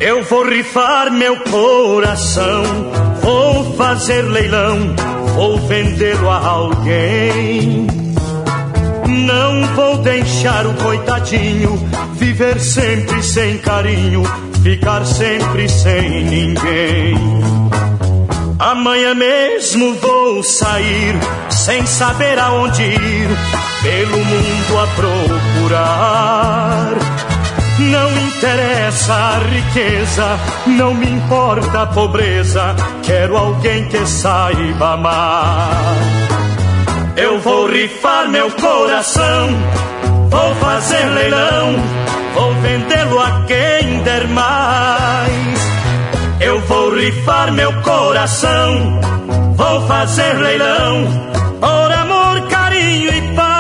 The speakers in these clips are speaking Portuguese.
Eu vou rifar meu coração, vou fazer leilão, vou vendê-lo a alguém. Não vou deixar o coitadinho viver sempre sem carinho, ficar sempre sem ninguém. Amanhã mesmo vou sair, sem saber aonde ir, pelo mundo a procurar. Não interessa a riqueza, não me importa a pobreza, quero alguém que saiba amar. Eu vou rifar meu coração, vou fazer leilão, vou vendê-lo a quem der mais. Eu vou rifar meu coração, vou fazer leilão, por amor, carinho e paz.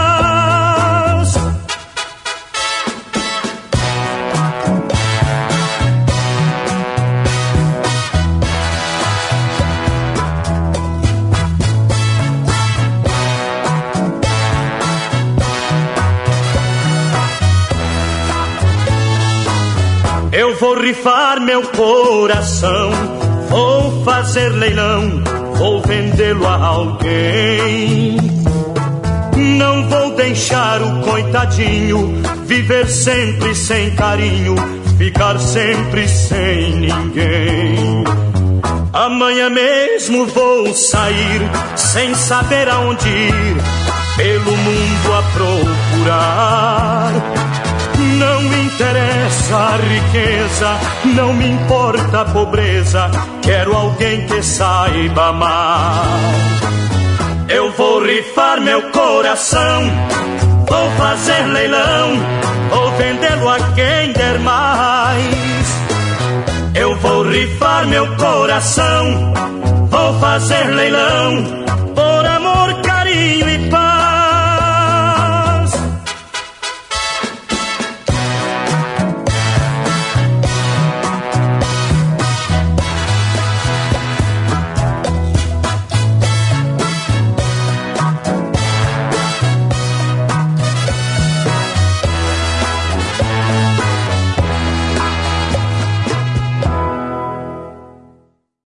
Eu vou rifar meu coração, vou fazer leilão, vou vendê-lo a alguém. Não vou deixar o coitadinho viver sempre sem carinho, ficar sempre sem ninguém. Amanhã mesmo vou sair, sem saber aonde ir, pelo mundo a procurar. Não me interessa a riqueza, não me importa a pobreza, quero alguém que saiba amar. Eu vou rifar meu coração, vou fazer leilão, vou vendê-lo a quem der mais. Eu vou rifar meu coração, vou fazer leilão,